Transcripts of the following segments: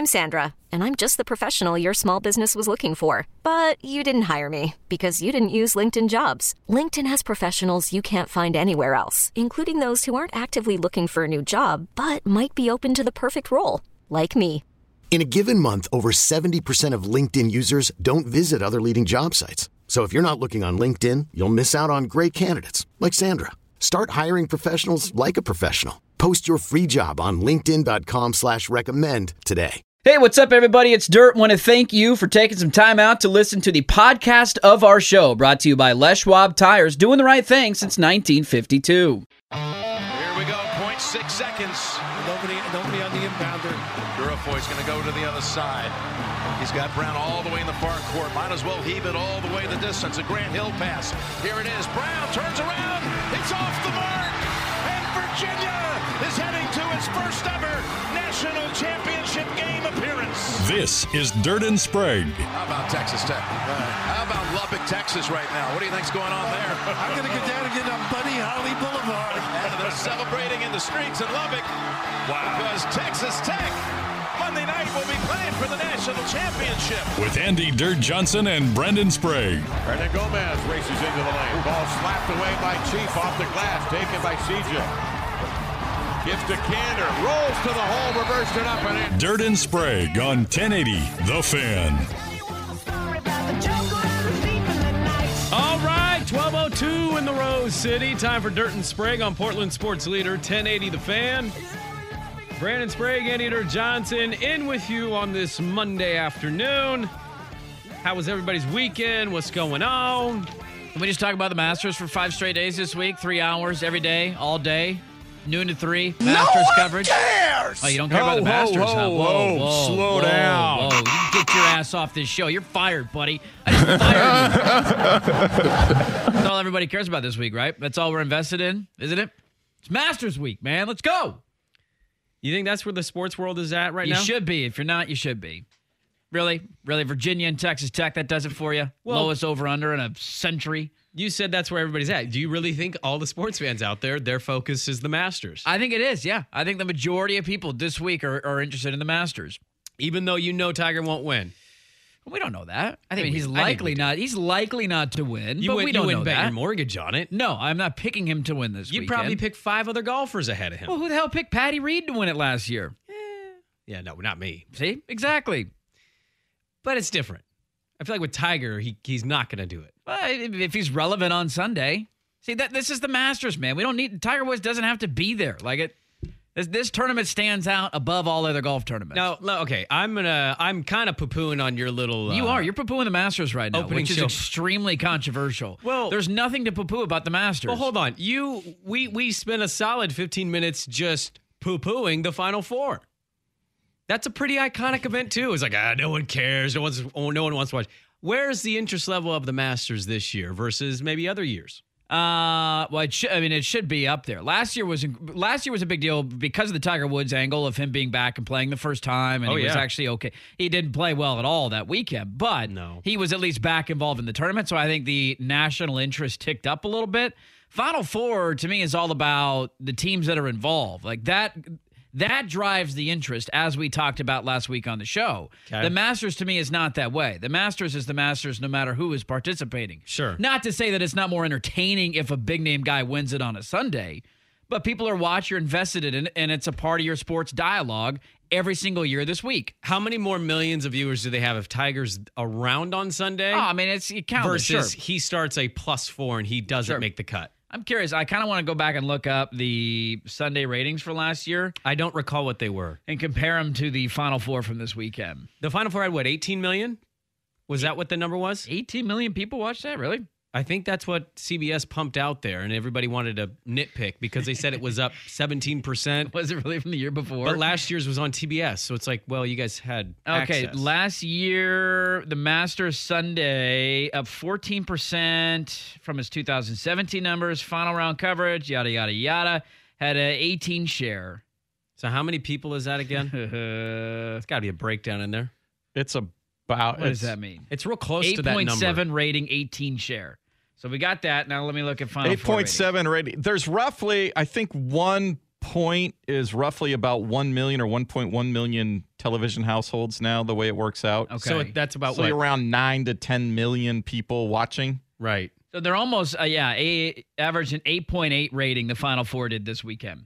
I'm Sandra, and I'm just the professional your small business was looking for. But you didn't hire me because you didn't use LinkedIn Jobs. LinkedIn has professionals you can't find anywhere else, including those who aren't actively looking for a new job, but might be open to the perfect role, like me. In a given month, over 70% of LinkedIn users don't visit other leading job sites. So if you're not looking on LinkedIn, you'll miss out on great candidates like Sandra. Start hiring professionals like a professional. Post your free job on linkedin.com/recommend today. Hey, what's up, everybody? It's Dirt. Want to thank you for taking some time out to listen to the podcast of our show, brought to you by Les Schwab Tires, doing the right thing since 1952. Here we go, 0.6 seconds. Nobody on the inbounder. Durafoy's going to go to the other side. He's got Brown all the way in the far court. Might as well heave it all the way the distance. A Grant Hill pass. Here it is. Brown turns around. It's off the mark. And Virginia is heading to its first ever national championship game appearance. This is Dirt and Sprague. How about Texas Tech? How about Lubbock, Texas right now? What do you think's going on there? I'm going to go down and get on Buddy Holly Boulevard. And they're celebrating in the streets in Lubbock. Wow. Because Texas Tech Monday night will be playing for the national championship. With Andy Dirt Johnson and Brendan Sprague. Hernan Gomez races into the lane. Ball slapped away by Chief off the glass. Taken by CJ. Gives to Kander. Rolls to the hole. Reversed it up and in. Dirt and Sprague on 1080 The Fan. All right, 12:02 in the Rose City. Time for Dirt and Sprague on Portland Sports Leader 1080 The Fan. Brandon Sprague, Andy Dirt Johnson, in with you on this Monday afternoon. How was everybody's weekend? What's going on? Can we just talk about the Masters for 5 straight days this week? 3 hours every day, all day, noon to 3. Masters coverage. Cares! Oh, you don't care about the Masters, huh? Whoa, slow down. Whoa. You get your ass off this show. You're fired, buddy. I just fired you. That's all everybody cares about this week, right? That's all we're invested in, isn't it? It's Masters week, man. Let's go. You think that's where the sports world is at right now? You should be. If you're not, you should be. Really? Virginia and Texas Tech, that does it for you? Well, lowest over-under in a century? You said that's where everybody's at. Do you really think all the sports fans out there, their focus is the Masters? I think it is, yeah. I think the majority of people this week are interested in the Masters. Even though you know Tiger won't win. We don't know that. I mean, he's likely not to win, you but win, we don't you know wouldn't bet that. your mortgage on it. No, I'm not picking him to win this You'd weekend. probably pick 5 other golfers ahead of him. Well, who the hell picked Patty Reed to win it last year? Yeah, no, not me. See? Exactly. But it's different. I feel like with Tiger, he's not going to do it. Well, if he's relevant on Sunday. See, this is the Masters, man. We don't need Tiger Woods doesn't have to be there. Like this tournament stands out above all other golf tournaments. No, okay. I'm kind of poo-pooing on your little. You're poo-pooing the Masters right now, which is extremely controversial. Well, there's nothing to poo-poo about the Masters. Well, hold on. We spent a solid 15 minutes just poo-pooing the Final Four. That's a pretty iconic event too. It's like no one cares. No one wants to watch. Where's the interest level of the Masters this year versus maybe other years? Well, it should be up there. Last year was a big deal because of the Tiger Woods angle of him being back and playing the first time, and he was actually okay. He didn't play well at all that weekend, but he was at least back involved in the tournament, so I think the national interest ticked up a little bit. Final Four, to me, is all about the teams that are involved. Like that drives the interest, as we talked about last week on the show. Okay. The Masters, to me, is not that way. The Masters is the Masters no matter who is participating. Sure. Not to say that it's not more entertaining if a big-name guy wins it on a Sunday, but people are watching, you're invested in it, and it's a part of your sports dialogue every single year this week. How many more millions of viewers do they have if Tiger's around on Sunday? Oh, I mean, it counts. Versus he starts a +4 and he doesn't make the cut. I'm curious. I kind of want to go back and look up the Sunday ratings for last year. I don't recall what they were. And compare them to the Final Four from this weekend. The Final Four had, 18 million? Was that what the number was? 18 million people watched that? Really? I think that's what CBS pumped out there, and everybody wanted to nitpick because they said it was up 17%. Was it really from the year before? But last year's was on TBS, so it's like, well, you guys had access. Last year, the Masters Sunday up 14% from its 2017 numbers, final round coverage, yada, yada, yada, had an 18 share. So how many people is that again? It's got to be a breakdown in there. It's about... What does that mean? It's real close to that number. 8.7 rating, 18 share. So we got that. Now let me look at Final 8.7 rating. There's roughly, I think, one point is roughly about 1 million or 1.1 million television households now, the way it works out. Okay. So that's about so around 9 to 10 million people watching. Right. So they're almost, average an 8.8 rating the Final Four did this weekend.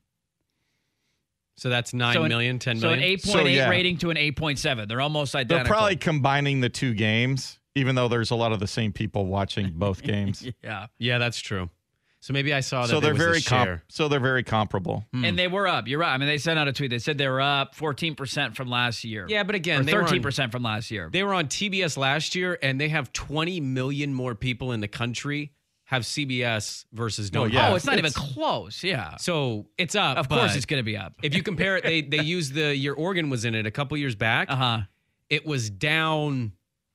So that's 9 million, 10 million? So an 8.8 rating to an 8.7. They're almost identical. They're probably combining the two games, even though there's a lot of the same people watching both games. Yeah, that's true. So maybe I saw that. So they're very comparable. And they were up. You're right. I mean, they sent out a tweet. They said they were up 14% from last year. Yeah, but again, or 13% from last year. They were on TBS last year, and they have 20 million more people in the country have CBS versus don't. Oh, it's not even close. Yeah. So it's up. Of course, it's going to be up. If you compare it, they used the year Oregon was in it a couple years back. It was down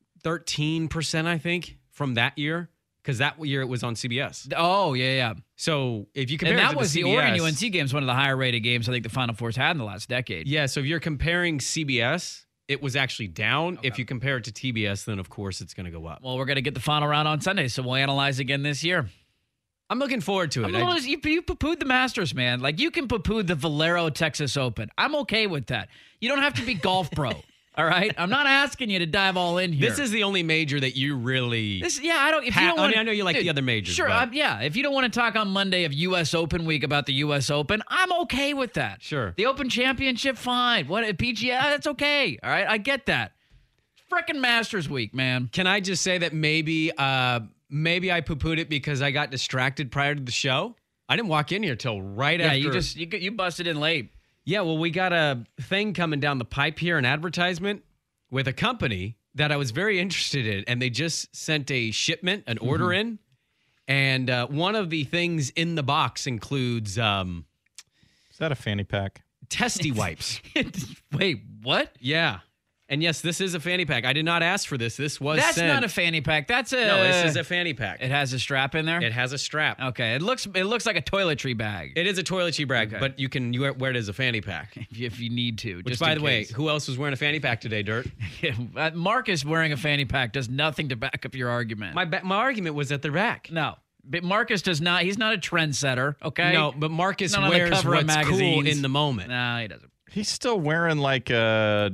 13%, I think, from that year. Because that year it was on CBS. Oh, yeah. So if you compare and that it to was the CBS, Oregon UNC games, one of the higher rated games I think the Final Four's had in the last decade. Yeah, so if you're comparing CBS, it was actually down. Okay. If you compare it to TBS, then of course it's going to go up. Well, we're going to get the final round on Sunday, so we'll analyze again this year. I'm looking forward to it. You poo-pooed the Masters, man. Like, you can poo-poo the Valero Texas Open. I'm okay with that. You don't have to be golf pro. All right, I'm not asking you to dive all in here. This is the only major that you really. I don't. If you don't want, I know you like the other majors. Sure, if you don't want to talk on Monday of U.S. Open week about the U.S. Open, I'm okay with that. Sure. The Open Championship, fine. What PGA? That's okay. All right, I get that. Frickin' Masters week, man. Can I just say that maybe I poo-pooed it because I got distracted prior to the show? I didn't walk in here till right after. Yeah, you busted in late. Yeah, well, we got a thing coming down the pipe here, an advertisement with a company that I was very interested in, and they just sent a shipment, an order in, and one of the things in the box includes... Is that a fanny pack? Testy wipes. Wait, what? Yeah. And yes, this is a fanny pack. I did not ask for this. This was That's sent. not a fanny pack. No, this is a fanny pack. It has a strap in there? It has a strap. Okay. It looks like a toiletry bag. It is a toiletry bag, but you can wear it as a fanny pack. If you need to. Which, by the way, who else was wearing a fanny pack today, Dirt? Marcus wearing a fanny pack does nothing to back up your argument. My argument was at the rack. No. But Marcus does not. He's not a trendsetter, okay? No, but Marcus wears what's cool in the moment. No, he doesn't. He's still wearing like a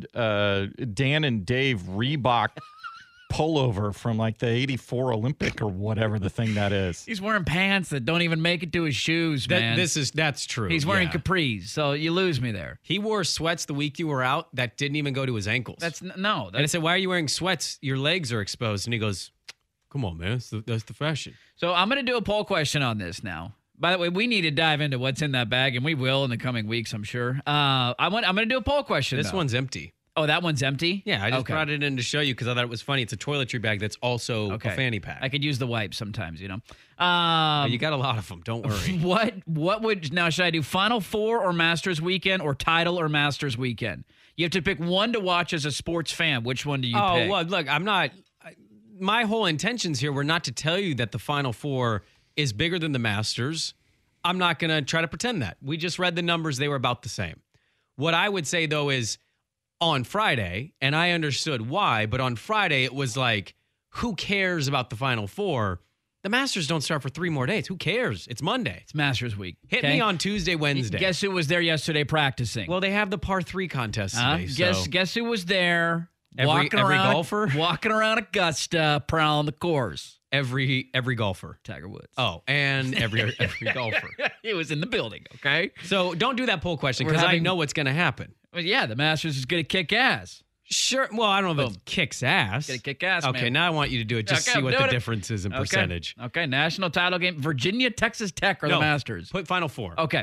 Dan and Dave Reebok pullover from like the 84 Olympic or whatever the thing that is. He's wearing pants that don't even make it to his shoes, man. That's true. He's wearing capris, so you lose me there. He wore sweats the week you were out that didn't even go to his ankles. And I said, why are you wearing sweats? Your legs are exposed. And he goes, come on, man. That's the fashion. So I'm going to do a poll question on this now. By the way, we need to dive into what's in that bag, and we will in the coming weeks, I'm sure. I'm going to do a poll question. This one's empty. Oh, that one's empty? Yeah, I just brought it in to show you because I thought it was funny. It's a toiletry bag that's also a fanny pack. I could use the wipes sometimes, you know. You got a lot of them. Don't worry. What would now? Should I do Final Four or Masters weekend or Title or Masters weekend? You have to pick one to watch as a sports fan. Which one do you pick? Oh, well, look, I'm not. My whole intentions here were not to tell you that the Final Four is bigger than the Masters. I'm not going to try to pretend that. We just read the numbers. They were about the same. What I would say, though, is on Friday, and I understood why, but on Friday, it was like, who cares about the Final Four? The Masters don't start for 3 more days. Who cares? It's Monday. It's Masters week. Hit me on Tuesday, Wednesday. Guess who was there yesterday practicing? Well, they have the par 3 contest today. Guess who was there? Every golfer? Walking around Augusta, prowling the course. Every golfer. Tiger Woods. Oh, and every golfer. He was in the building, okay? So don't do that poll question because I know what's going to happen. Well, yeah, the Masters is going to kick ass. Sure. Well, I don't know if it kicks ass. It's going to kick ass, Okay, man. now I want you to do it. Just see what the difference is in percentage. Okay, national title game. Virginia, Texas Tech or the Masters? Put Final Four. Okay.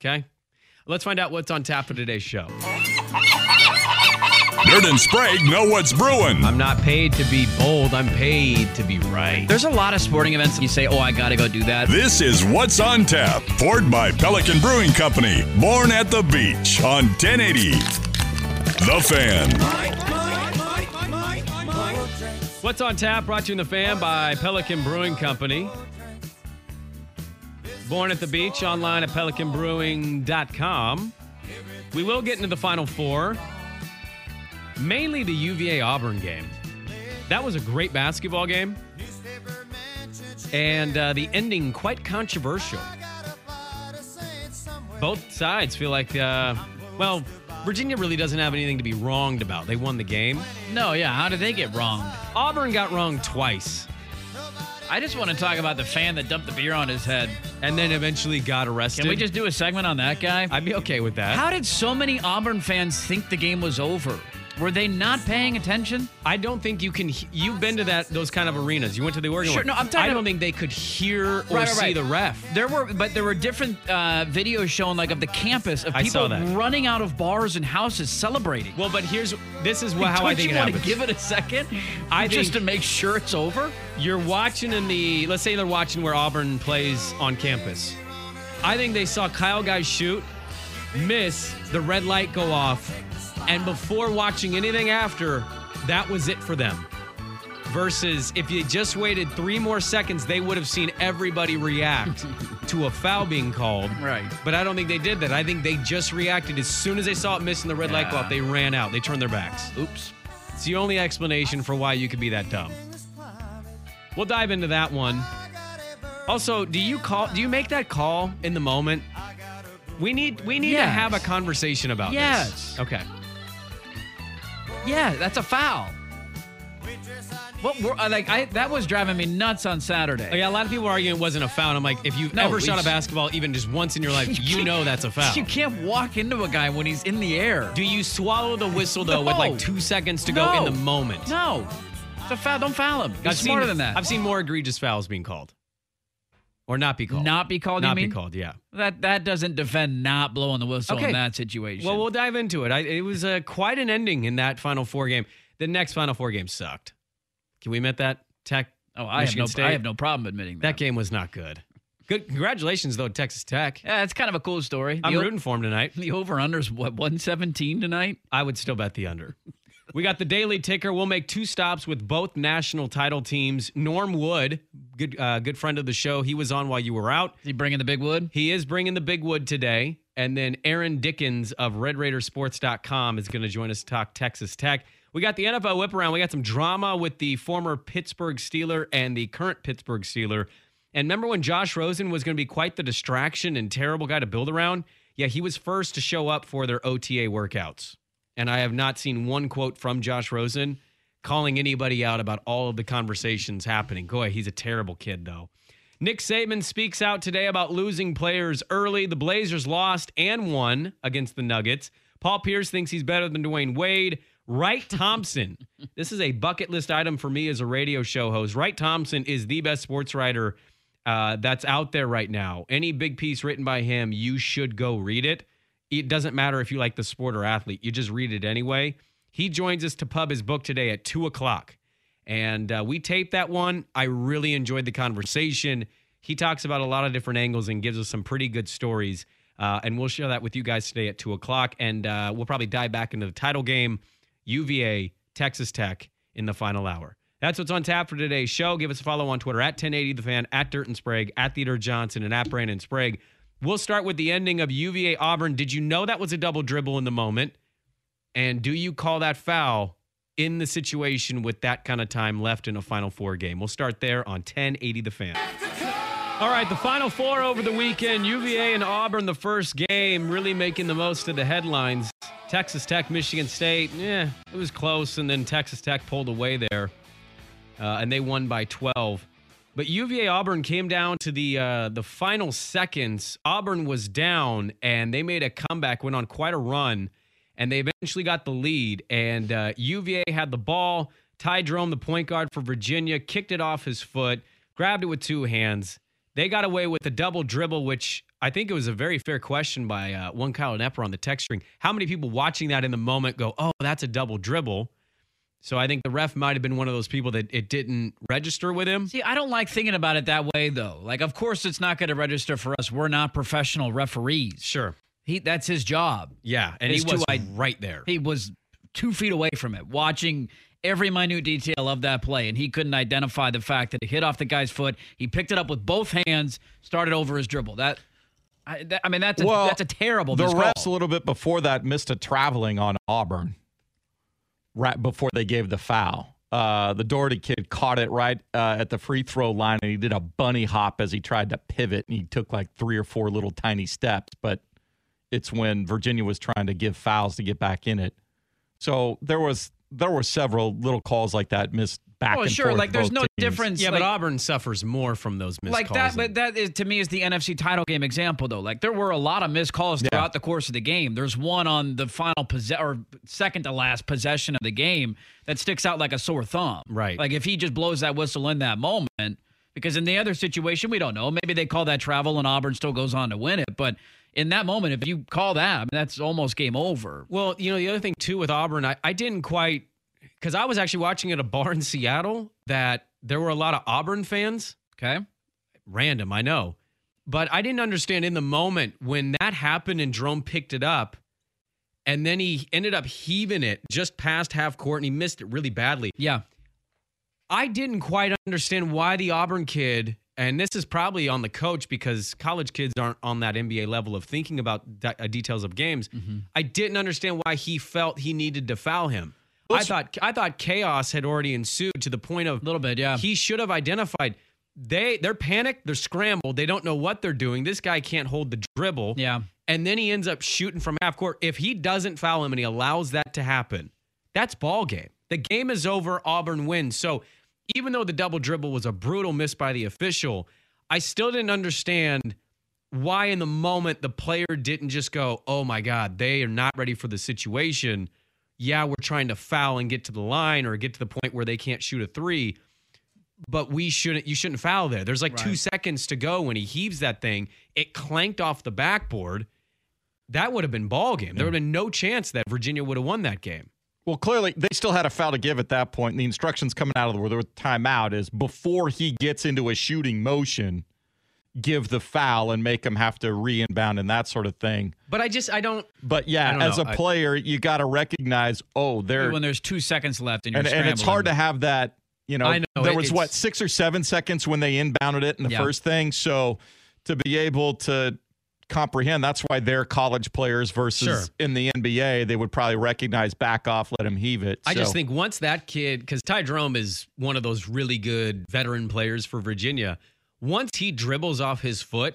Let's find out what's on tap for today's show. Dirt and Sprague know what's brewing. I'm not paid to be bold. I'm paid to be right. There's a lot of sporting events that you say, I got to go do that. This is What's on Tap, poured by Pelican Brewing Company. Born at the beach on 1080. The Fan. What's on Tap, brought to you in The Fan by Pelican Brewing Company. Born at the beach, online at pelicanbrewing.com. We will get into the Final Four. Mainly the UVA-Auburn game. That was a great basketball game. And the ending quite controversial. both sides feel like, Virginia really doesn't have anything to be wronged about. They won the game. No, yeah. How did they get wronged? Auburn got wronged twice. I just want to talk about the fan that dumped the beer on his head. And then eventually got arrested. Can we just do a segment on that guy? I'd be okay with that. How did so many Auburn fans think the game was over? Were they not paying attention? I don't think you can. You've been to those kind of arenas. You went to the Oregon Sure, one. no, I'm talking I don't think they could hear or see the ref. There were different videos showing like of the campus of I saw people that. running out of bars and houses celebrating. Well, but this is how I think it Don't you want happens. to give it a second? I just think to make sure it's over? You're watching let's say they're watching where Auburn plays on campus. I think they saw Kyle Guy shoot, miss, the red light go off, and before watching anything after, that was it for them. Versus if you just waited 3 more seconds, they would have seen everybody react to a foul being called. Right. But I don't think they did that. I think they just reacted. As soon as they saw it missing the red light go off, they ran out. They turned their backs. Oops. It's the only explanation for why you could be that dumb. We'll dive into that one. Also, do you make that call in the moment? We need to have a conversation about this. Okay. Yeah, that's a foul. That was driving me nuts on Saturday. Oh, yeah, a lot of people are arguing it wasn't a foul. I'm like, if you've ever shot a basketball even just once in your life, you know that's a foul. You can't walk into a guy when he's in the air. Do you swallow the whistle, though, with like 2 seconds to go in the moment? No. It's a foul. Don't foul him. He's smarter than that. I've seen more egregious fouls being called. Or not be called. Not be called, Not you mean? be called, yeah. That doesn't defend not blowing the whistle in that situation. Well, we'll dive into it. It was quite an ending in that Final Four game. The next Final Four game sucked. Can we admit that? Tech, Michigan State? I have no problem admitting that. That game was not good. Good. Congratulations, though, Texas Tech. Yeah, it's kind of a cool story. I'm rooting for them tonight. The over-under's, 117 tonight? I would still bet the under. We got the Daily Ticker. We'll make 2 stops with both national title teams. Norm Wood, good friend of the show. He was on while you were out. Is he bringing the big wood? He is bringing the big wood today. And then Aaron Dickens of RedRaidersports.com is going to join us to talk Texas Tech. We got the NFL whip around. We got some drama with the former Pittsburgh Steeler and the current Pittsburgh Steeler. And remember when Josh Rosen was going to be quite the distraction and terrible guy to build around? Yeah, he was first to show up for their OTA workouts. And I have not seen one quote from Josh Rosen calling anybody out about all of the conversations happening. Boy, he's a terrible kid, though. Nick Saban speaks out today about losing players early. The Blazers lost and won against the Nuggets. Paul Pierce thinks he's better than Dwayne Wade. Wright Thompson. This is a bucket list item for me as a radio show host. Wright Thompson is the best sports writer that's out there right now. Any big piece written by him, you should go read it. It doesn't matter if you like the sport or athlete. You just read it anyway. He joins us to pub his book today at 2 o'clock. And we taped that one. I really enjoyed the conversation. He talks about a lot of different angles and gives us some pretty good stories. And we'll share that with you guys today at 2 o'clock. And we'll probably dive back into the title game, UVA, Texas Tech in the final hour. That's what's on tap for today's show. Give us a follow on Twitter at 1080thefan, at Dirt and Sprague, at Theodore Johnson, and at Brandon Sprague. We'll start with the ending of UVA Auburn. Did you know that was a double dribble in the moment? And do you call that foul in the situation with that kind of time left in a Final Four game? We'll start there on 1080 The Fan. All right, the Final Four over the weekend. UVA and Auburn, the first game, really making the most of the headlines. Texas Tech, Michigan State, it was close, and then Texas Tech pulled away there, and they won by 12. But UVA Auburn came down to the final seconds. Auburn was down, and they made a comeback, went on quite a run, and they eventually got the lead. And UVA had the ball. Ty Jerome, the point guard for Virginia, kicked it off his foot, grabbed it with 2 hands. They got away with a double dribble, which I think it was a very fair question by one Kyle Nepper on the text string. How many people watching that in the moment go, oh, that's a double dribble? So I think the ref might have been one of those people that it didn't register with him. See, I don't like thinking about it that way, though. Like, of course it's not going to register for us. We're not professional referees. Sure. That's his job. Yeah, and he was right there. He was 2 feet away from it, watching every minute detail of that play, and he couldn't identify the fact that it hit off the guy's foot. He picked it up with both hands, started over his dribble. That's a terrible The miscall. refs a little bit before that missed a traveling on Auburn right before they gave the foul. The Doherty kid caught it right at the free throw line, and he did a bunny hop as he tried to pivot, and he took like 3 or 4 little tiny steps. But it's when Virginia was trying to give fouls to get back in it. So there were several little calls like that missed back and sure. forth. Like there's no teams. difference. Yeah, like, but Auburn suffers more from those missed calls. Like that, but that is, to me, is the NFC title game example, though. Like there were a lot of missed calls throughout the course of the game. There's one on the final or second to last possession of the game that sticks out like a sore thumb. Right. Like if he just blows that whistle in that moment, because in the other situation, we don't know. Maybe they call that travel and Auburn still goes on to win it. But in that moment, if you call that, I mean, that's almost game over. Well, the other thing, too, with Auburn, I didn't quite – because I was actually watching at a bar in Seattle that there were a lot of Auburn fans. Okay. Random, I know. But I didn't understand in the moment when that happened and Jerome picked it up and then he ended up heaving it just past half court and he missed it really badly. Yeah. I didn't quite understand why the Auburn kid, and this is probably on the coach because college kids aren't on that NBA level of thinking about details of games. Mm-hmm. I didn't understand why he felt he needed to foul him. I thought chaos had already ensued to the point of a little bit, yeah. He should have identified they're panicked, they're scrambled, they don't know what they're doing. This guy can't hold the dribble. Yeah. And then he ends up shooting from half court. If he doesn't foul him and he allows that to happen, that's ball game. The game is over, Auburn wins. So even though the double dribble was a brutal miss by the official, I still didn't understand why in the moment the player didn't just go, oh my God, they are not ready for the situation. Yeah, we're trying to foul and get to the line or get to the point where they can't shoot a three, but you shouldn't foul there. There's like 2 seconds to go when he heaves that thing. It clanked off the backboard. That would have been ball game. There would have been no chance that Virginia would have won that game. Well, clearly, they still had a foul to give at that point. And the instructions coming out of the timeout is before he gets into a shooting motion, give the foul and make him have to re-inbound and that sort of thing. But I don't. But yeah, as a player, you got to recognize, when there's 2 seconds left and you're and it's hard to have that. I know, there was 6 or 7 seconds when they inbounded it in the first thing. So to be able to comprehend, that's why they're college players versus in the NBA, they would probably recognize, back off, let him heave it. I just think once that kid, because Ty Jerome is one of those really good veteran players for Virginia. Once he dribbles off his foot,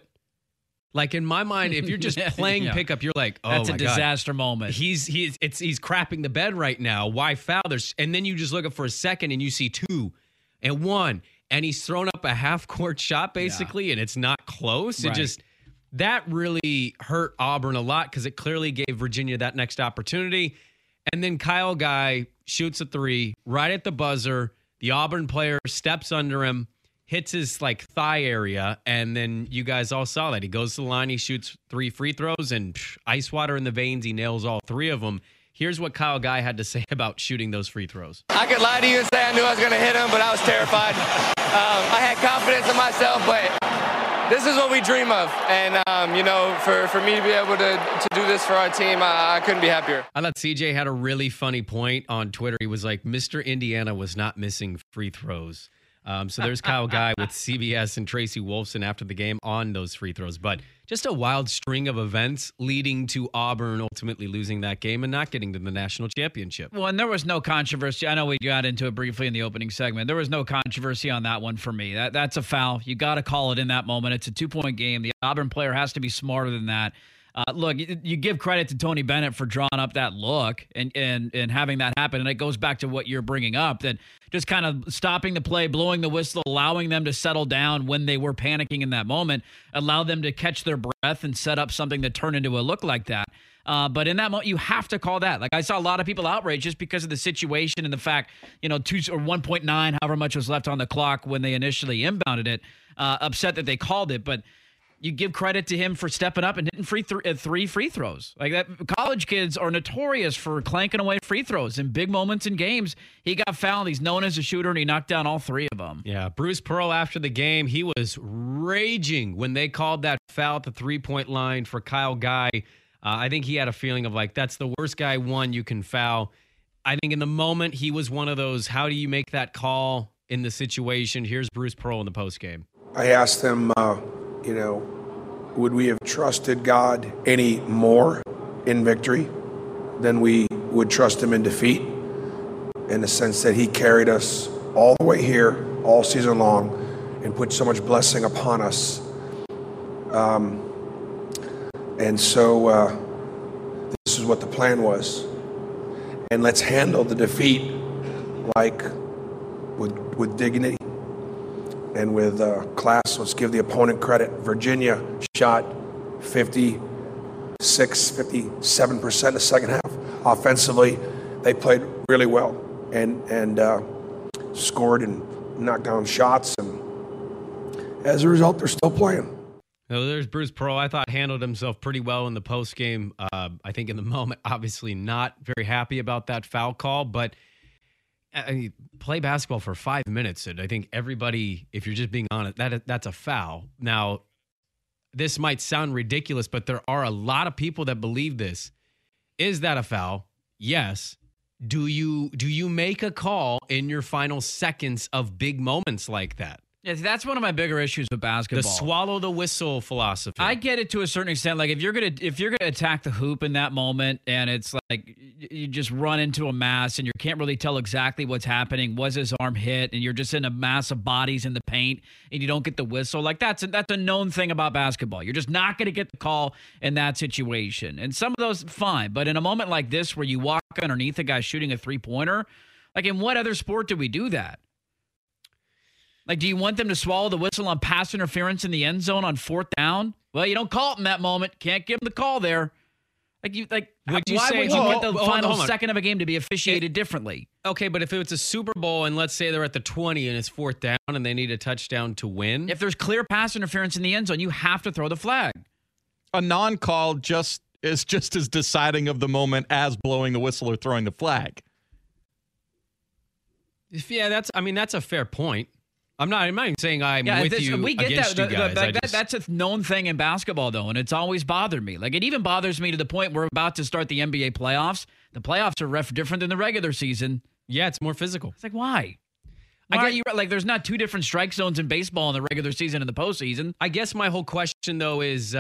like in my mind, if you're just playing pickup, you're like, oh, that's my a disaster moment. He's crapping the bed right now. Why foul? And then you just look up for a second and you see 2 and 1, and he's thrown up a half-court shot basically, and it's not close. Right. That really hurt Auburn a lot because it clearly gave Virginia that next opportunity. And then Kyle Guy shoots a 3 right at the buzzer. The Auburn player steps under him, hits his thigh area, and then you guys all saw that. He goes to the line, he shoots 3 free throws, and ice water in the veins, he nails all 3 of them. Here's what Kyle Guy had to say about shooting those free throws. I could lie to you and say I knew I was going to hit him, but I was terrified. I had confidence in myself, but this is what we dream of. And, for me to be able to do this for our team, I couldn't be happier. I thought CJ had a really funny point on Twitter. He was like, Mr. Indiana was not missing free throws. So there's Kyle Guy with CBS and Tracy Wolfson after the game on those free throws. But just a wild string of events leading to Auburn ultimately losing that game and not getting to the national championship. Well, and there was no controversy. I know we got into it briefly in the opening segment. There was no controversy on that one for me. That's a foul. You got to call it in that moment. It's a 2-point game. The Auburn player has to be smarter than that. Look, you give credit to Tony Bennett for drawing up that look and having that happen. And it goes back to what you're bringing up, that just kind of stopping the play, blowing the whistle, allowing them to settle down when they were panicking in that moment, allow them to catch their breath and set up something that turned into a look like that. But in that moment, you have to call that. Like, I saw a lot of people outraged just because of the situation and the fact, 2 or 1.9, however much was left on the clock when they initially inbounded it, upset that they called it. But you give credit to him for stepping up and hitting 3 free throws. Like that, college kids are notorious for clanking away free throws in big moments in games. He got fouled. He's known as a shooter, and he knocked down all 3 of them. Yeah, Bruce Pearl after the game, he was raging when they called that foul at the 3-point line for Kyle Guy. I think he had a feeling of that's the worst guy you can foul. I think in the moment he was one of those, how do you make that call in the situation? Here's Bruce Pearl in the postgame. I asked them, would we have trusted God any more in victory than we would trust him in defeat? In the sense that he carried us all the way here, all season long, and put so much blessing upon us. And so what the plan was. And let's handle the defeat like with dignity and with class. Let's give the opponent credit. Virginia shot 57% in the second half. Offensively, they played really well and scored and knocked down shots. And as a result, they're still playing. So there's Bruce Pearl. I thought handled himself pretty well in the postgame. I think in the moment, obviously not very happy about that foul call, but play basketball for 5 minutes. And I think everybody, if you're just being honest, that's a foul. Now, this might sound ridiculous, but there are a lot of people that believe this. Is that a foul? Yes. Do you make a call in your final seconds of big moments like that? Yeah, that's one of my bigger issues with basketball. The swallow the whistle philosophy. I get it to a certain extent. Like if you're gonna attack the hoop in that moment, and it's like you just run into a mass, and you can't really tell exactly what's happening. Was his arm hit? And you're just in a mass of bodies in the paint, and you don't get the whistle. Like that's a known thing about basketball. You're just not going to get the call in that situation. And some of those, fine, but in a moment like this where you walk underneath a guy shooting a 3-pointer, like in what other sport do we do that? Like, do you want them to swallow the whistle on pass interference in the end zone on 4th down? Well, you don't call it in that moment. Can't give them the call there. Why would you want the final second of a game to be officiated differently? Okay, but if it's a Super Bowl and let's say they're at the 20 and it's 4th down and they need a touchdown to win. If there's clear pass interference in the end zone, you have to throw the flag. A non-call is just as deciding of the moment as blowing the whistle or throwing the flag. Yeah, that's a fair point. I'm not even saying I'm with you we get against that. you guys. That's a known thing in basketball, though, and it's always bothered me. Like, it even bothers me to the point we're about to start the NBA playoffs. The playoffs are different than the regular season. Yeah, it's more physical. It's like, why? I get you. Like, there's not 2 different strike zones in baseball in the regular season and the postseason. I guess my whole question, though, is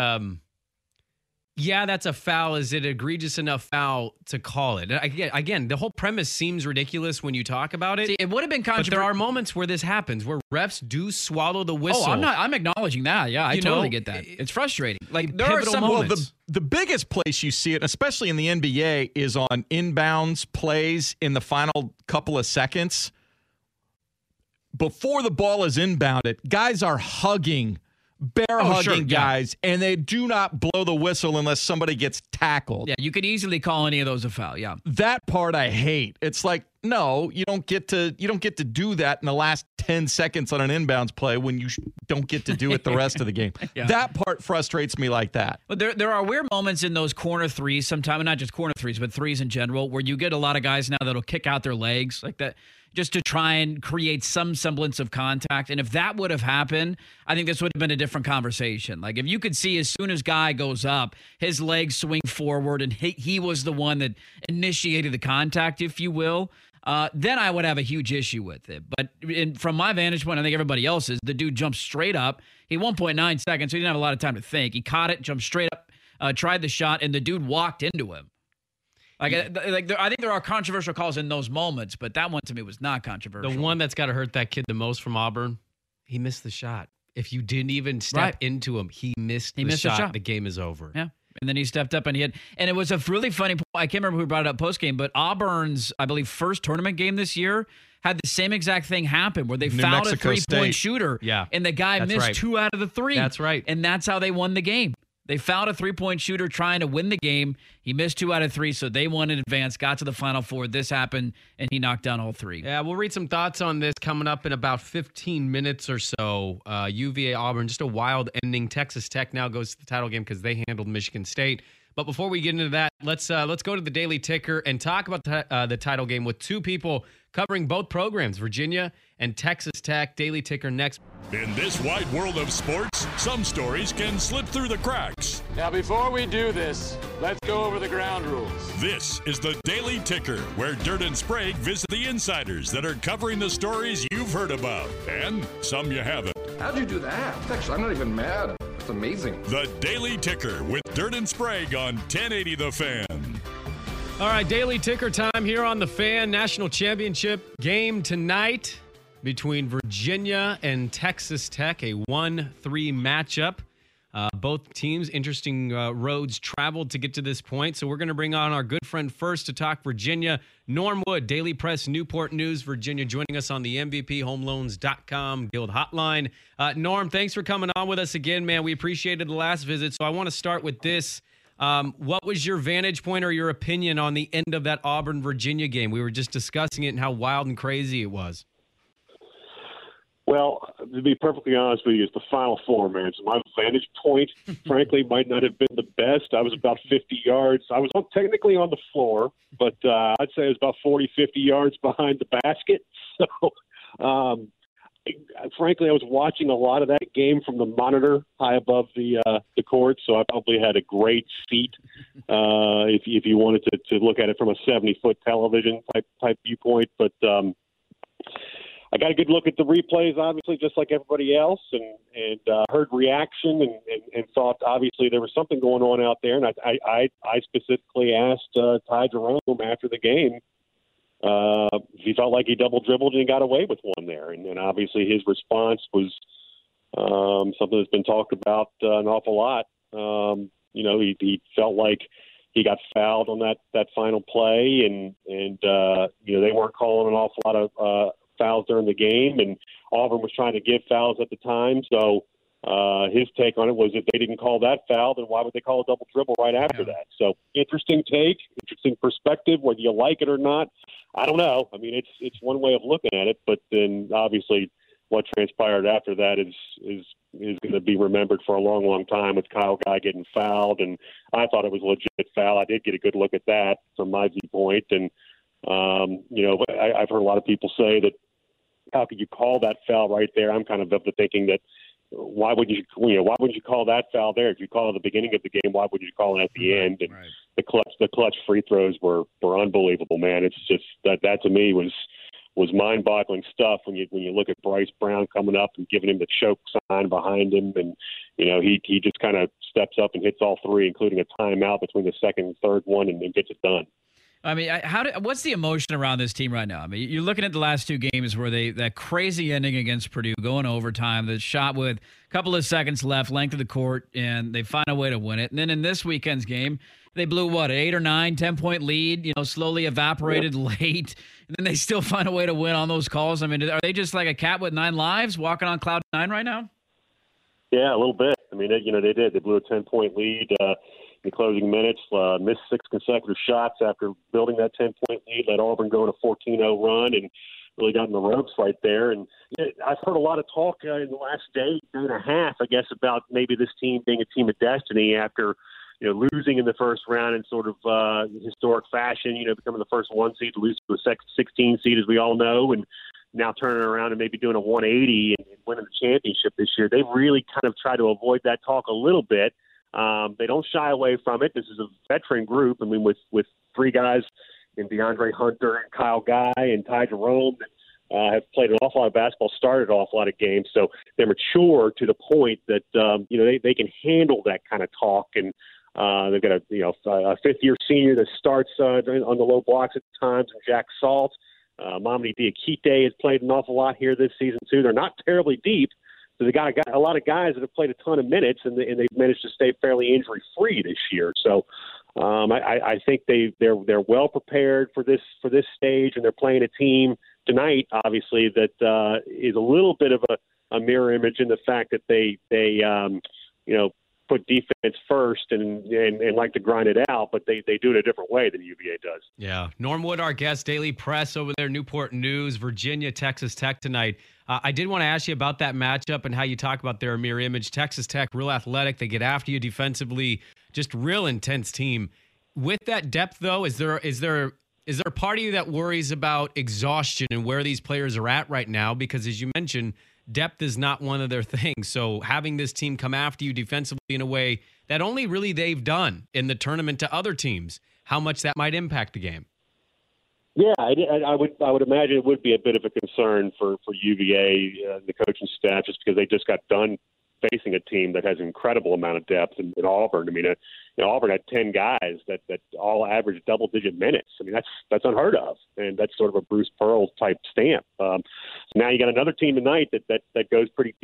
yeah, that's a foul. Is it egregious enough foul to call it? Again, the whole premise seems ridiculous when you talk about it. See, it would have been controversial. But there are moments where this happens, where refs do swallow the whistle. I'm acknowledging that. Yeah, I totally get that. It's frustrating. Like, there are some moments. The biggest place you see it, especially in the NBA, is on inbounds plays in the final couple of seconds. Before the ball is inbounded, guys are hugging guys, and they do not blow the whistle unless somebody gets tackled. Yeah, you could easily call any of those a foul. Yeah, that part I hate. It's like, no, you don't get to do that in the last 10 seconds on an inbounds play when you don't get to do it the rest of the game. Yeah. That part frustrates me like that. But there are weird moments in those corner threes sometimes, not just corner threes, but threes in general, where you get a lot of guys now that'll kick out their legs like that, just to try and create some semblance of contact. And if that would have happened, I think this would have been a different conversation. Like, if you could see as soon as guy goes up, his legs swing forward and he was the one that initiated the contact, if you will, then I would have a huge issue with it. But from my vantage point, I think everybody else's, the dude jumped straight up. He 1.9 seconds, so he didn't have a lot of time to think. He caught it, jumped straight up, tried the shot, and the dude walked into him. I think there are controversial calls in those moments, but that one to me was not controversial. The one that's got to hurt that kid the most from Auburn, he missed the shot. If you didn't even step into him, he missed the shot. The game is over. Yeah. And then he stepped up and and it was a really funny point. I can't remember who brought it up post-game, but Auburn's, I believe, first tournament game this year had the same exact thing happen where they fouled a 3-point shooter. Yeah. And the guy missed 2 out of the 3. That's right. And that's how they won the game. They fouled a 3-point shooter trying to win the game. He missed 2 out of 3, so they won in advance, got to the Final Four. This happened, and he knocked down all 3. Yeah, we'll read some thoughts on this coming up in about 15 minutes or so. UVA Auburn, just a wild ending. Texas Tech now goes to the title game because they handled Michigan State. But before we get into that, let's go to the Daily Ticker and talk about the title game with 2 people covering both programs, Virginia and Texas Tech. Daily Ticker next. In this wide world of sports, some stories can slip through the cracks. Now, before we do this, let's go over the ground rules. This is the Daily Ticker, where Dirt and Sprague visit the insiders that are covering the stories you've heard about, and some you haven't. How'd you do that? Actually, I'm not even mad. It's amazing. The Daily Ticker with Dirt and Sprague on 1080 The Fan. All right, Daily Ticker time here on The Fan. National Championship game tonight between Virginia and Texas Tech, a 1-3 matchup. Both teams, interesting roads traveled to get to this point. So we're going to bring on our good friend first to talk Virginia, Norm Wood, Daily Press, Newport News, Virginia, joining us on the MVPHomeLoans.com Guild Hotline. Norm, thanks for coming on with us again, man. We appreciated the last visit. So I want to start with this. What was your vantage point or your opinion on the end of that Auburn-Virginia game? We were just discussing it and how wild and crazy it was. Well, to be perfectly honest with you, it's the Final Four, man. So my vantage point, frankly, might not have been the best. I was about 50 yards. I was technically on the floor, but I'd say it was about 40, 50 yards behind the basket. So, frankly, I was watching a lot of that game from the monitor high above the court, so I probably had a great seat if you wanted to look at it from a 70-foot television type viewpoint. But I got a good look at the replays, obviously, just like everybody else, and heard reaction and thought, obviously, there was something going on out there. And I specifically asked Ty Jerome after the game he felt like he double-dribbled and he got away with one there. And obviously his response was something that's been talked about an awful lot. He felt like he got fouled on that final play, and they weren't calling an awful lot of fouls during the game, and Auburn was trying to give fouls at the time. So his take on it was if they didn't call that foul, then why would they call a double dribble right after that? So interesting take, interesting perspective, whether you like it or not. I don't know. I mean, it's one way of looking at it, but then obviously what transpired after that is going to be remembered for a long, long time with Kyle Guy getting fouled. And I thought it was a legit foul. I did get a good look at that from my viewpoint. And, I've heard a lot of people say that how could you call that foul right there? I'm kind of the thinking that why wouldn't you call that foul there? If you call it at the beginning of the game, why wouldn't you call it at the end? And the clutch free throws were unbelievable, man. It's just that to me was mind-boggling stuff when you look at Bryce Brown coming up and giving him the choke sign behind him, and he just kind of steps up and hits all three, including a timeout between the second and third one, and gets it done. I mean, what's the emotion around this team right now? I mean, you're looking at the last two games where that crazy ending against Purdue, going overtime, the shot with a couple of seconds left, length of the court, and they find a way to win it. And then in this weekend's game, they blew, an 8 or 9, 10-point lead, slowly evaporated late, and then they still find a way to win on those calls. I mean, are they just like a cat with 9 lives walking on cloud 9 right now? Yeah, a little bit. I mean, they did. They blew a 10-point lead in the closing minutes, missed 6 consecutive shots after building that 10-point lead, let Auburn go on a 14-0 run, and really got in the ropes right there. And I've heard a lot of talk in the last day and a half, I guess, about maybe this team being a team of destiny after losing in the first round in sort of historic fashion, becoming the first 1 seed to lose to a 16 seed, as we all know, and now turning around and maybe doing a 180 and winning the championship this year. They really kind of try to avoid that talk a little bit. They don't shy away from it. This is a veteran group. I mean, with 3 guys in DeAndre Hunter and Kyle Guy and Ty Jerome that have played an awful lot of basketball, started an awful lot of games. So they're mature to the point that, they can handle that kind of talk. And they've got a fifth-year senior that starts on the low blocks at times, and Jack Salt. Mamadi Diakite has played an awful lot here this season, too. They're not terribly deep. So they got a lot of guys that have played a ton of minutes, and they've managed to stay fairly injury-free this year. So I think they're well prepared for this stage, and they're playing a team tonight, obviously, that is a little bit of a mirror image in the fact that they put defense first and like to grind it out, but they do it a different way than UVA does. Yeah. Norm Wood, our guest, Daily Press over there, Newport News, Virginia, Texas Tech tonight. I did want to ask you about that matchup and how you talk about their mirror image. Texas Tech, real athletic. They get after you defensively, just real intense team. With that depth, though, is there a part of you that worries about exhaustion and where these players are at right now? Because as you mentioned, depth is not one of their things. So having this team come after you defensively in a way that only really they've done in the tournament to other teams, how much that might impact the game. Yeah, I would imagine it would be a bit of a concern for UVA, the coaching staff, just because they just got done facing a team that has an incredible amount of depth in Auburn. I mean, Auburn had 10 guys that all averaged double-digit minutes. I mean, that's unheard of, and that's sort of a Bruce Pearl type stamp. So now you got another team tonight that goes pretty deep.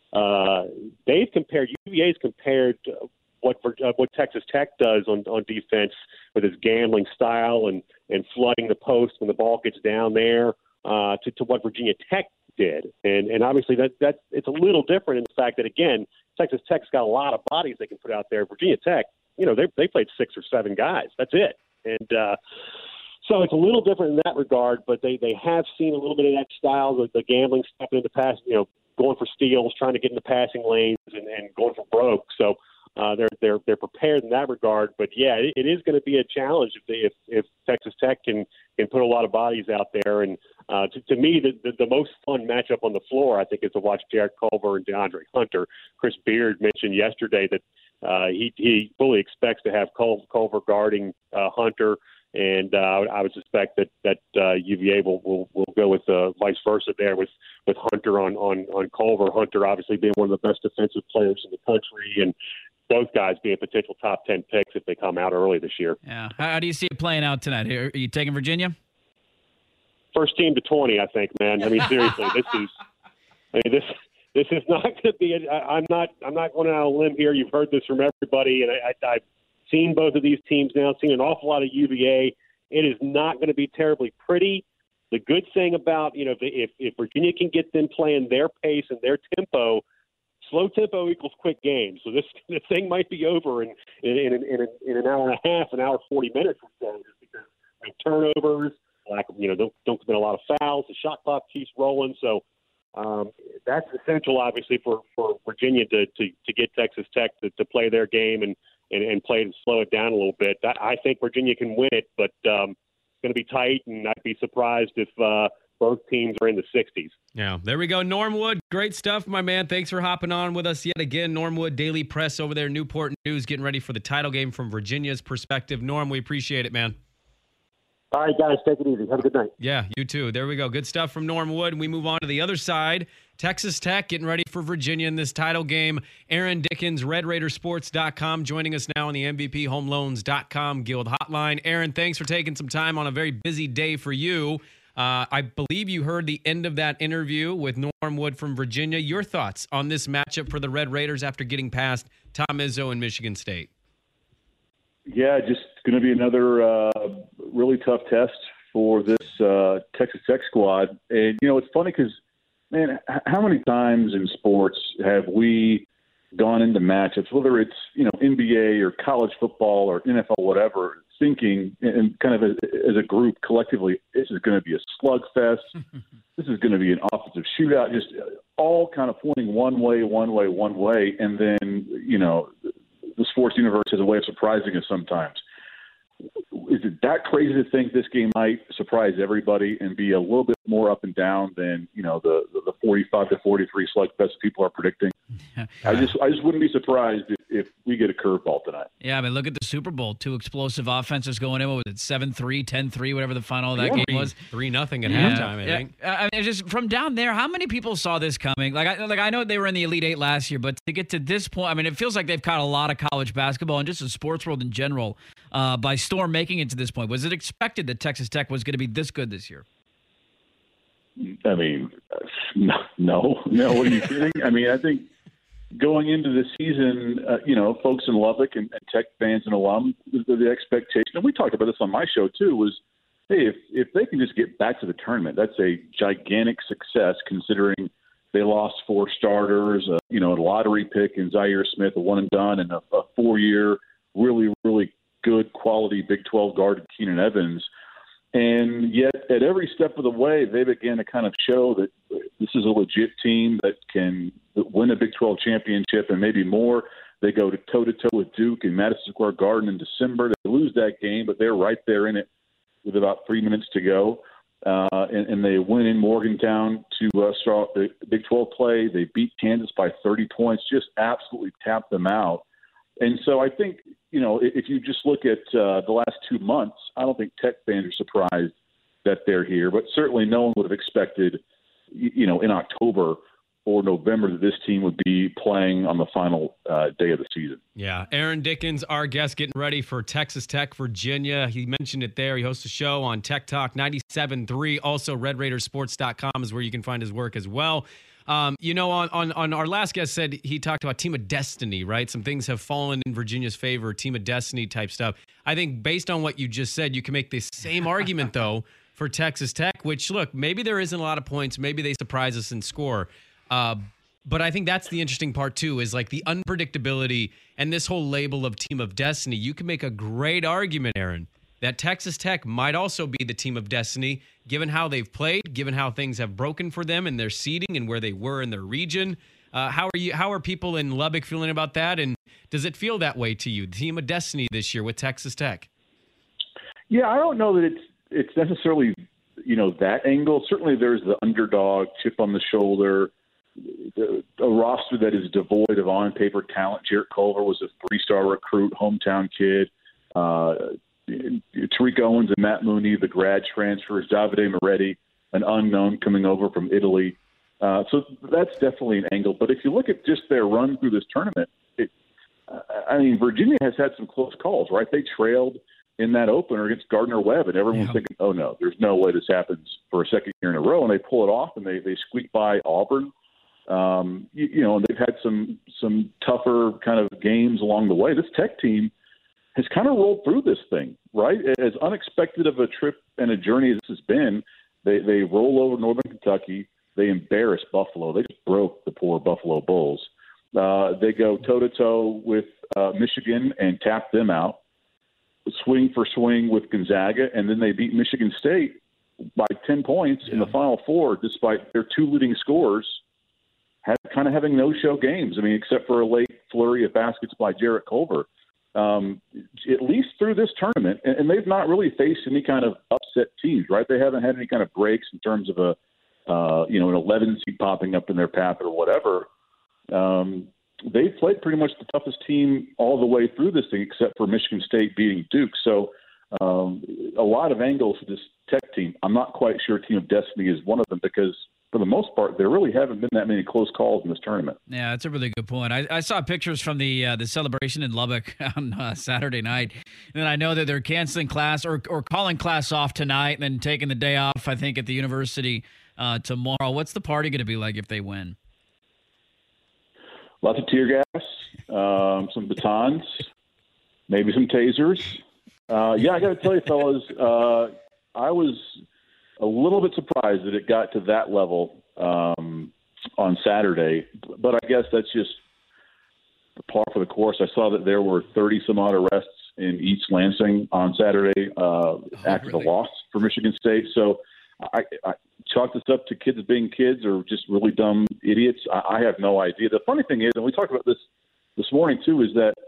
UVA's compared what Texas Tech does on defense with its gambling style and flooding the post when the ball gets down there to what Virginia Tech did. And obviously that it's a little different in the fact that, again, Texas Tech's got a lot of bodies they can put out there. Virginia Tech, they played 6 or 7 guys. That's it. And so it's a little different in that regard, but they have seen a little bit of that style, the gambling, stepping into pass, going for steals, trying to get in the passing lanes and going for broke. So they're prepared in that regard. But yeah, it is going to be a challenge if Texas Tech can put a lot of bodies out there. And to me, the most fun matchup on the floor, I think, is to watch Jarrett Culver and DeAndre Hunter. Chris Beard mentioned yesterday that he fully expects to have Culver guarding Hunter. And I would suspect that UVA will go with vice versa there with Hunter on Culver. Hunter obviously being one of the best defensive players in the country, and both guys being potential top 10 picks if they come out early this year. Yeah. How do you see it playing out tonight? Are you taking Virginia? First team to 20, I think, man. I mean, seriously, this is not going to be. I'm not going out on a limb here. You've heard this from everybody, and I've seen both of these teams now. Seen an awful lot of UVA. It is not going to be terribly pretty. The good thing about if Virginia can get them playing their pace and their tempo, slow tempo equals quick games. So this thing might be over in an hour and a half, an hour 40 minutes or so, just because turnovers, don't commit a lot of fouls. The shot clock keeps rolling. So that's essential, obviously, for Virginia to get Texas Tech to play their game and play to slow it down a little bit. I think Virginia can win it, but it's going to be tight, and I'd be surprised if both teams are in the 60s. Yeah, there we go. Norm Wood, great stuff, my man. Thanks for hopping on with us yet again. Norm Wood, Daily Press over there, Newport News, getting ready for the title game from Virginia's perspective. Norm, we appreciate it, man. All right, guys, take it easy. Have a good night. Yeah, you too. There we go. Good stuff from Norm Wood. We move on to the other side. Texas Tech getting ready for Virginia in this title game. Aaron Dickens, RedRaidersports.com, joining us now on the MVPHomeLoans.com Guild Hotline. Aaron, thanks for taking some time on a very busy day for you. I believe you heard the end of that interview with Norm Wood from Virginia. Your thoughts on this matchup for the Red Raiders after getting past Tom Izzo and Michigan State? Yeah, just going to be another really tough test for this Texas Tech squad. And, it's funny because, man, how many times in sports have we gone into matchups, whether it's, NBA or college football or NFL, whatever, thinking and kind of as a group collectively, this is going to be a slugfest. This is going to be an offensive shootout, just all kind of pointing one way. And then, the sports universe has a way of surprising us sometimes. Is it that crazy to think this game might surprise everybody and be a little bit more up and down than, the 45 to 43 slugfest people are predicting? I just wouldn't be surprised if we get a curveball tonight. Yeah, I mean, look at the Super Bowl. 2 explosive offenses going in. What was it, 7-3, 10-3, whatever the final of that game was? 3-0 at halftime, I think. I mean, just from down there, how many people saw this coming? I know they were in the Elite Eight last year, but to get to this point, I mean, it feels like they've caught a lot of college basketball and just the sports world in general by storm making it to this point. Was it expected that Texas Tech was going to be this good this year? I mean, no. What are you kidding? I mean, I think going into the season, folks in Lubbock and Tech fans and alum, the expectation, and we talked about this on my show too, was, hey, if they can just get back to the tournament, that's a gigantic success considering they lost 4 starters, a lottery pick in Zaire Smith, a one and done, and a 4-year, really, really good quality Big 12 guard, Keenan Evans. And yet, at every step of the way, they began to kind of show that this is a legit team that can win a Big 12 championship and maybe more. They go toe-to-toe with Duke in Madison Square Garden in December. They lose that game, but they're right there in it with about 3 minutes to go. And they win in Morgantown to start the Big 12 play. They beat Kansas by 30 points, just absolutely tapped them out. And so I think, if you just look at the last 2 months, I don't think Tech fans are surprised that they're here. But certainly no one would have expected, in October, or November that this team would be playing on the final day of the season. Yeah, Aaron Dickens, our guest, getting ready for Texas Tech, Virginia. He mentioned it there. He hosts a show on Tech Talk 97.3. Also, RedRaidersports.com is where you can find his work as well. On our last guest said he talked about Team of Destiny, right? Some things have fallen in Virginia's favor, Team of Destiny type stuff. I think based on what you just said, you can make the same argument, though, for Texas Tech, which, look, maybe there isn't a lot of points. Maybe they surprise us and score. But I think that's the interesting part, too, is like the unpredictability and this whole label of Team of Destiny. You can make a great argument, Aaron, that Texas Tech might also be the Team of Destiny, given how they've played, given how things have broken for them in their seeding and where they were in their region. How are people in Lubbock feeling about that? And does it feel that way to you, the Team of Destiny this year with Texas Tech? Yeah, I don't know that it's necessarily, that angle. Certainly there's the underdog, chip on the shoulder, a roster that is devoid of on-paper talent. Jarrett Culver was a 3-star recruit, hometown kid. Tariq Owens and Matt Mooney, the grad transfers. Davide Moretti, an unknown coming over from Italy. So that's definitely an angle. But if you look at just their run through this tournament, Virginia has had some close calls, right? They trailed in that opener against Gardner-Webb, and everyone's thinking, oh, no, there's no way this happens for a second year in a row. And they pull it off, and they squeak by Auburn. And they've had some tougher kind of games along the way. This Tech team has kind of rolled through this thing, right? As unexpected of a trip and a journey as this has been, they roll over Northern Kentucky. They embarrass Buffalo. They just broke the poor Buffalo Bulls. They go toe-to-toe with Michigan and tap them out, swing for swing with Gonzaga, and then they beat Michigan State by 10 points in the Final Four, despite their 2 leading scorers kind of having no-show games. Except for a late flurry of baskets by Jarrett Culver. At least through this tournament, and they've not really faced any kind of upset teams, right? They haven't had any kind of breaks in terms of an 11 seed popping up in their path or whatever. They've played pretty much the toughest team all the way through this thing, except for Michigan State beating Duke. So a lot of angles for this Tech team. I'm not quite sure Team of Destiny is one of them because, for the most part, there really haven't been that many close calls in this tournament. Yeah, that's a really good point. I saw pictures from the celebration in Lubbock on Saturday night, and I know that they're canceling class or calling class off tonight and then taking the day off, I think, at the university tomorrow. What's the party going to be like if they win? Lots of tear gas, some batons, maybe some tasers. I got to tell you, fellas, I was a little bit surprised that it got to that level on Saturday, but I guess that's just par for the course. I saw that there were 30-some-odd arrests in East Lansing on Saturday after the loss for Michigan State. So I chalk this up to kids being kids or just really dumb idiots. I have no idea. The funny thing is, and we talked about this morning too, is that,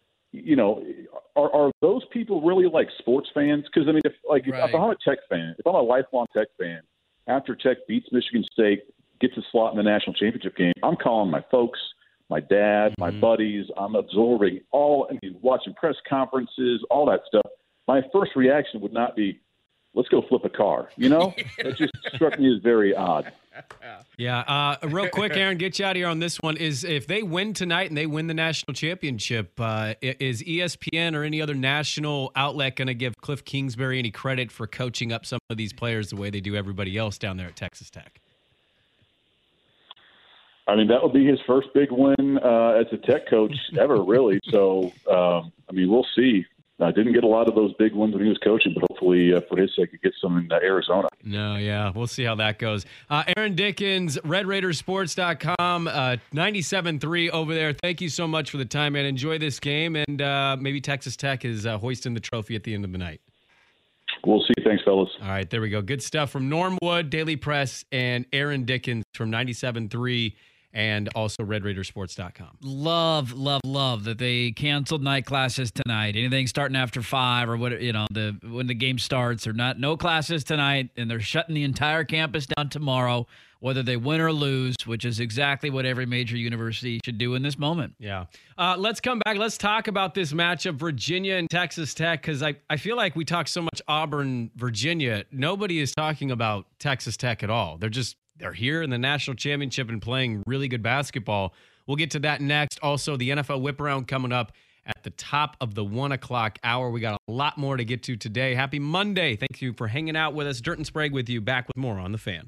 are those people really like sports fans? Because, if I'm a Tech fan, if I'm a lifelong Tech fan, after Tech beats Michigan State, gets a slot in the national championship game, I'm calling my folks, my dad, my buddies. I'm absorbing watching press conferences, all that stuff. My first reaction would not be, let's go flip a car. It just struck me as very odd. Yeah. Real quick, Aaron, get you out of here on this one. Is if they win tonight and they win the national championship, is ESPN or any other national outlet going to give Cliff Kingsbury any credit for coaching up some of these players the way they do everybody else down there at Texas Tech? That would be his first big win as a Tech coach ever, really. So, we'll see. I didn't get a lot of those big ones when he was coaching, but hopefully for his sake, he gets some in Arizona. No, yeah, we'll see how that goes. Aaron Dickens, RedRaidersports.com, 97.3 over there. Thank you so much for the time, man. Enjoy this game, and maybe Texas Tech is hoisting the trophy at the end of the night. We'll see. Thanks, fellas. All right, there we go. Good stuff from Norm Wood, Daily Press, and Aaron Dickens from 97.3. And also RedRaidersports.com. Love that they canceled night classes tonight. Anything starting after 5 or when the game starts or not, no classes tonight, and they're shutting the entire campus down tomorrow, whether they win or lose, which is exactly what every major university should do in this moment. Yeah. Let's come back. Let's talk about this matchup, Virginia and Texas Tech, because I feel like we talk so much Auburn, Virginia. Nobody is talking about Texas Tech at all. they're here in the national championship and playing really good basketball. We'll get to that next. Also, the NFL Whip Around coming up at the top of the 1 o'clock hour. We got a lot more to get to today. Happy Monday. Thank you for hanging out with us. Dirt and Sprague with you. Back with more on The Fan.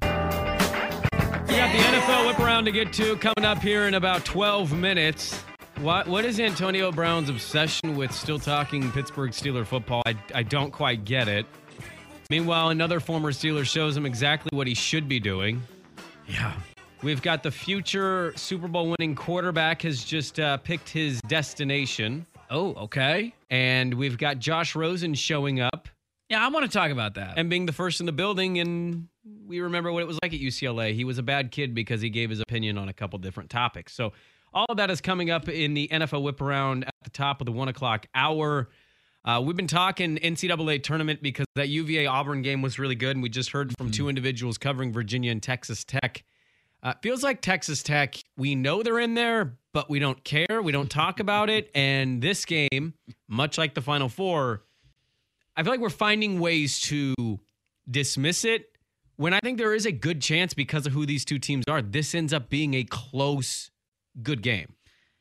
We got the NFL Whip Around to get to coming up here in about 12 minutes. What is Antonio Brown's obsession with still talking Pittsburgh Steelers football? I don't quite get it. Meanwhile, another former Steeler shows him exactly what he should be doing. Yeah. We've got the future Super Bowl winning quarterback has just picked his destination. Oh, okay. And we've got Josh Rosen showing up. Yeah, I want to talk about that. And being the first in the building, and we remember what it was like at UCLA. He was a bad kid because he gave his opinion on a couple different topics. So all of that is coming up in the NFL Whip Around at the top of the 1 o'clock hour. We've been talking NCAA tournament because that UVA-Auburn game was really good, and we just heard from two individuals covering Virginia and Texas Tech. Feels like Texas Tech, we know they're in there, but we don't care. We don't talk about it. And this game, much like the Final Four, I feel like we're finding ways to dismiss it when I think there is a good chance because of who these two teams are. This ends up being a close, good game.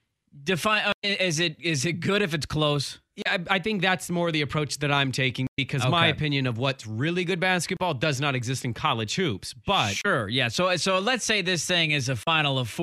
Is it good if it's close? Yeah, I think that's more the approach that I'm taking because my opinion of what's really good basketball does not exist in college hoops. But sure, yeah. So let's say this thing is a final of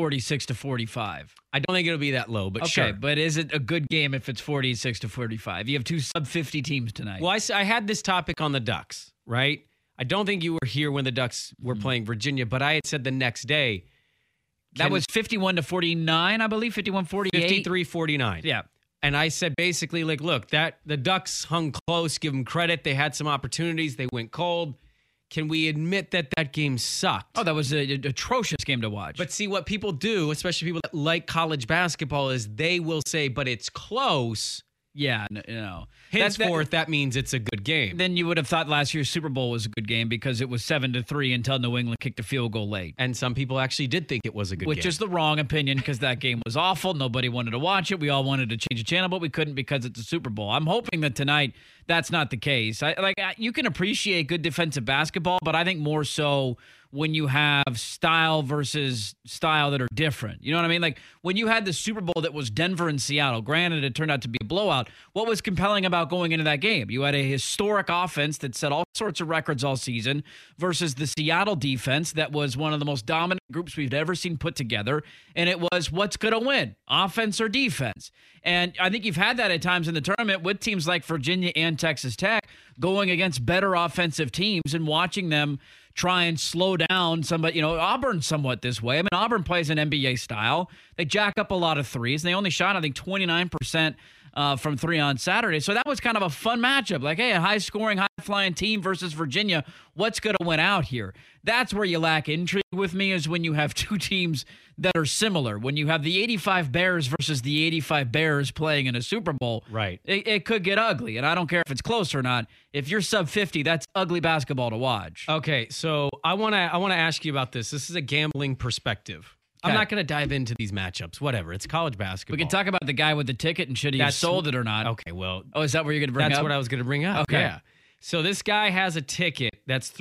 46-45. I don't think it'll be that low, but okay, sure. But is it a good game if it's 46-45? You have two sub-50 teams tonight. Well, I had this topic on the Ducks, right? I don't think you were here when the Ducks were playing Virginia, but I had said the next day. That was 51-49, I believe, 51-48. 53-49. Yeah. And I said basically, like, look, that the Ducks hung close, give them credit. They had some opportunities. They went cold. Can we admit that that game sucked? Oh, that was an atrocious game to watch. But see, what people do, especially people that like college basketball, is they will say, but it's close. Yeah, no. Henceforth, that means it's a good game. Then you would have thought last year's Super Bowl was a good game because it was 7-3 until New England kicked a field goal late. And some people actually did think it was a good game. Which is the wrong opinion because that game was awful. Nobody wanted to watch it. We all wanted to change the channel, but we couldn't because it's a Super Bowl. I'm hoping that tonight that's not the case. You can appreciate good defensive basketball, but I think more so when you have style versus style that are different. You know what I mean? Like when you had the Super Bowl that was Denver and Seattle, granted it turned out to be a blowout, what was compelling about going into that game? You had a historic offense that set all sorts of records all season versus the Seattle defense that was one of the most dominant groups we've ever seen put together, and it was what's going to win, offense or defense. And I think you've had that at times in the tournament with teams like Virginia and Texas Tech going against better offensive teams and watching them try and slow down somebody. Auburn somewhat this way. I mean, Auburn plays an NBA style. They jack up a lot of threes. They only shot, I think, 29% from three on Saturday. So that was kind of a fun matchup. Like, hey, a high-scoring, high-flying team versus Virginia. What's going to win out here? That's where you lack intrigue with me is when you have two teams that are similar. When you have the 85 Bears versus the 85 Bears playing in a Super Bowl, right? It could get ugly, and I don't care if it's close or not. If you're sub-50, that's ugly basketball to watch. Okay, so I want to ask you about this. This is a gambling perspective. Okay. I'm not going to dive into these matchups. Whatever. It's college basketball. We can talk about the guy with the ticket and should he have sold it or not. Okay, well. Oh, is that what you're going to bring up? That's what I was going to bring up. Okay. Yeah. So this guy has a ticket that's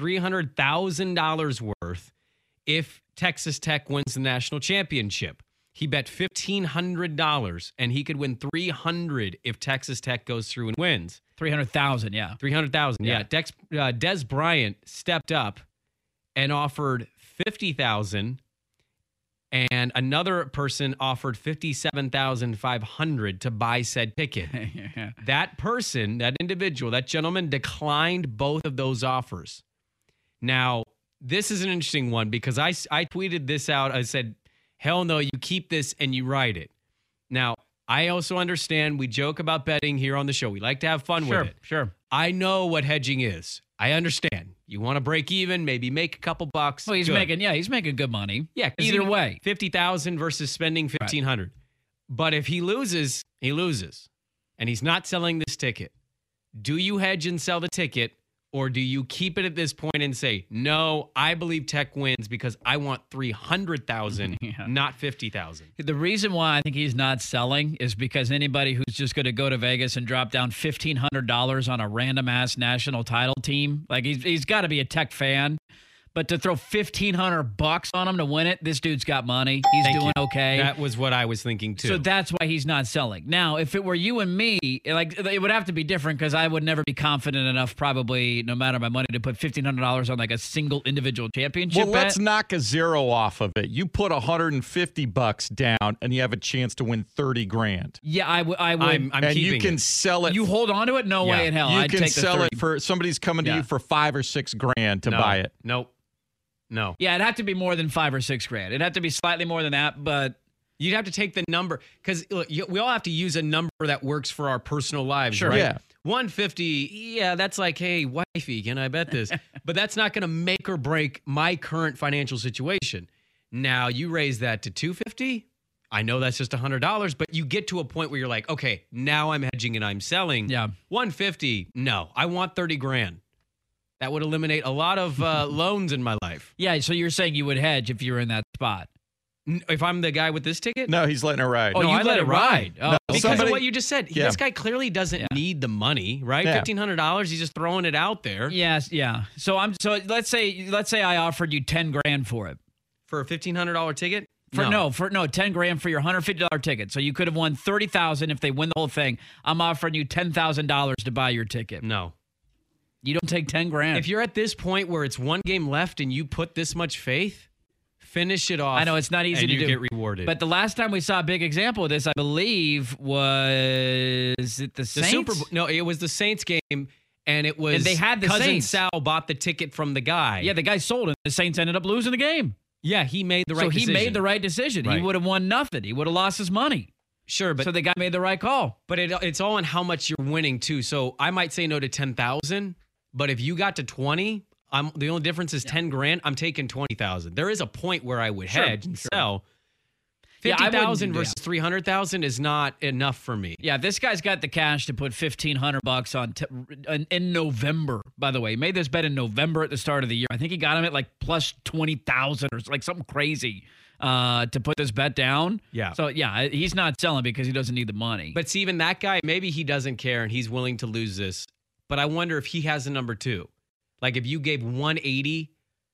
$300,000 worth if Texas Tech wins the national championship. He bet $1,500 and he could win $300 if Texas Tech goes through and wins. $300,000, yeah. $300,000, yeah. Des Bryant stepped up and offered $50,000. And another person offered $57,500 to buy said ticket. Yeah. That person, that individual, that gentleman declined both of those offers. Now, this is an interesting one because I tweeted this out. I said, hell no, you keep this and you write it. Now, I also understand we joke about betting here on the show. We like to have fun with it. Sure. I know what hedging is. I understand. You want to break even, maybe make a couple bucks. Well, he's making good money. Yeah, either way, $50,000 versus spending $1,500. Right. But if he loses, he loses, and he's not selling this ticket. Do you hedge and sell the ticket, or do you keep it at this point and say, no, I believe Tech wins because I want $300,000, not $50,000? The reason why I think he's not selling is because anybody who's just going to go to Vegas and drop down $1,500 on a random-ass national title team, like he's got to be a Tech fan. But to throw $1,500 on him to win it, this dude's got money. He's doing okay. That was what I was thinking too. So that's why he's not selling. Now, if it were you and me, like it would have to be different because I would never be confident enough, probably no matter my money, to put $1,500 on like a single individual championship. Well, let's knock a zero off of it. You put $150 down, and you have a chance to win $30,000. Yeah, I would. I'm and keeping you can it. sell it. You hold on to it? No way in hell. You I'd can take the sell 30. it for somebody's coming to you for $5,000 or $6,000 to buy it. Nope. No. Yeah, it'd have to be more than $5,000 or $6,000. It'd have to be slightly more than that, but you'd have to take the number because we all have to use a number that works for our personal lives, sure. right? Yeah. 150, yeah, that's like, hey, wifey, can I bet this? But that's not going to make or break my current financial situation. Now, you raise that to 250. I know that's just $100, but you get to a point where you're like, okay, now I'm hedging and I'm selling. Yeah. 150, no, I want $30,000. That would eliminate a lot of loans in my life. Yeah, so you're saying you would hedge if you were in that spot. If I'm the guy with this ticket? No, he's letting it ride. Oh, no, you I let it ride. Oh, no, because of what you just said. Yeah. This guy clearly doesn't need the money, right? Yeah. $1,500, he's just throwing it out there. Yes, yeah. So let's say I offered you $10,000 for it. For a $1,500 ticket? For $10,000 for your $150 ticket. So you could have won $30,000 if they win the whole thing. I'm offering you $10,000 to buy your ticket. No. You don't take $10,000. If you're at this point where it's one game left and you put this much faith, finish it off. I know it's not easy and to you do. Get rewarded. But the last time we saw a big example of this, I believe, was it the Saints? Super Bowl. No, it was the Saints game, and it was. And they had the cousin Saints. Sal bought the ticket from the guy. Yeah, the guy sold it. The Saints ended up losing the game. Yeah, he made the right so decision. he made the right decision. Right. He would have won nothing. He would have lost his money. Sure, but so the guy made the right call. But it's all in how much you're winning too. So I might say no to 10,000, but if you got to 20, the only difference is $10,000. I'm taking 20,000. There is a point where I would hedge and sell. 50,000 versus 300,000 is not enough for me. Yeah, this guy's got the cash to put $1,500 in November. By the way, he made this bet in November at the start of the year. I think he got him at like plus 20,000 or like something crazy to put this bet down. Yeah. So yeah, he's not selling because he doesn't need the money. But see, even that guy, maybe he doesn't care and he's willing to lose this. But I wonder if he has a number two. Like if you gave 180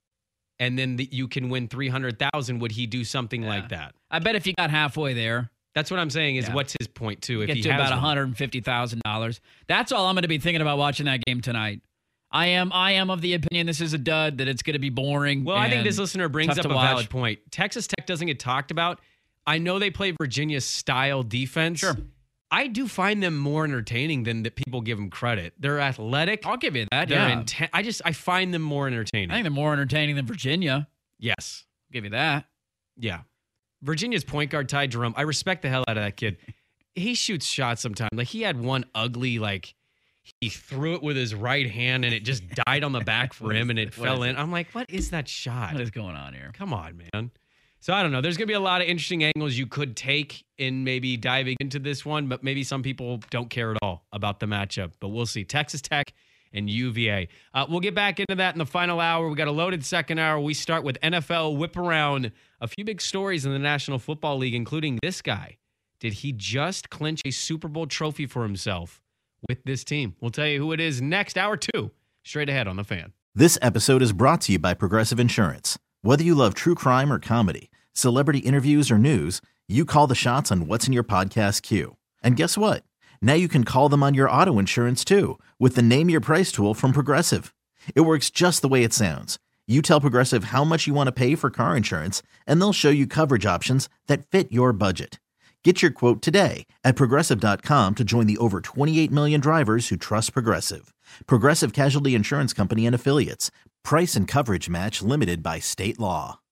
and then you can win 300,000, would he do something like that? I bet if you got halfway there. That's what I'm saying is what's his point too? If Get he to has about $150,000. That's all I'm going to be thinking about watching that game tonight. I am of the opinion this is a dud, that it's going to be boring. Well, I think this listener brings up a valid point. Texas Tech doesn't get talked about. I know they play Virginia's style defense. Sure. I do find them more entertaining than that people give them credit. They're athletic. I'll give you that. They're Yeah. intense. I find them more entertaining. I think they're more entertaining than Virginia. Yes. I'll give you that. Yeah. Virginia's point guard, Ty Jerome, I respect the hell out of that kid. He shoots shots sometimes. Like he had one ugly, like he threw it with his right hand and it just died on the back for him and it fell in. I'm like, what is that shot? What is going on here? Come on, man. So I don't know. There's going to be a lot of interesting angles you could take in maybe diving into this one, but maybe some people don't care at all about the matchup. But we'll see. Texas Tech and UVA. We'll get back into that in the final hour. We got a loaded second hour. We start with NFL Whip Around. A few big stories in the National Football League, including this guy. Did he just clinch a Super Bowl trophy for himself with this team? We'll tell you who it is next. Hour 2, straight ahead on The Fan. This episode is brought to you by Progressive Insurance. Whether you love true crime or comedy, celebrity interviews or news, you call the shots on what's in your podcast queue. And guess what? Now you can call them on your auto insurance too with the Name Your Price tool from Progressive. It works just the way it sounds. You tell Progressive how much you want to pay for car insurance, and they'll show you coverage options that fit your budget. Get your quote today at Progressive.com to join the over 28 million drivers who trust Progressive. Progressive Casualty Insurance Company and Affiliates. Price and coverage match limited by state law.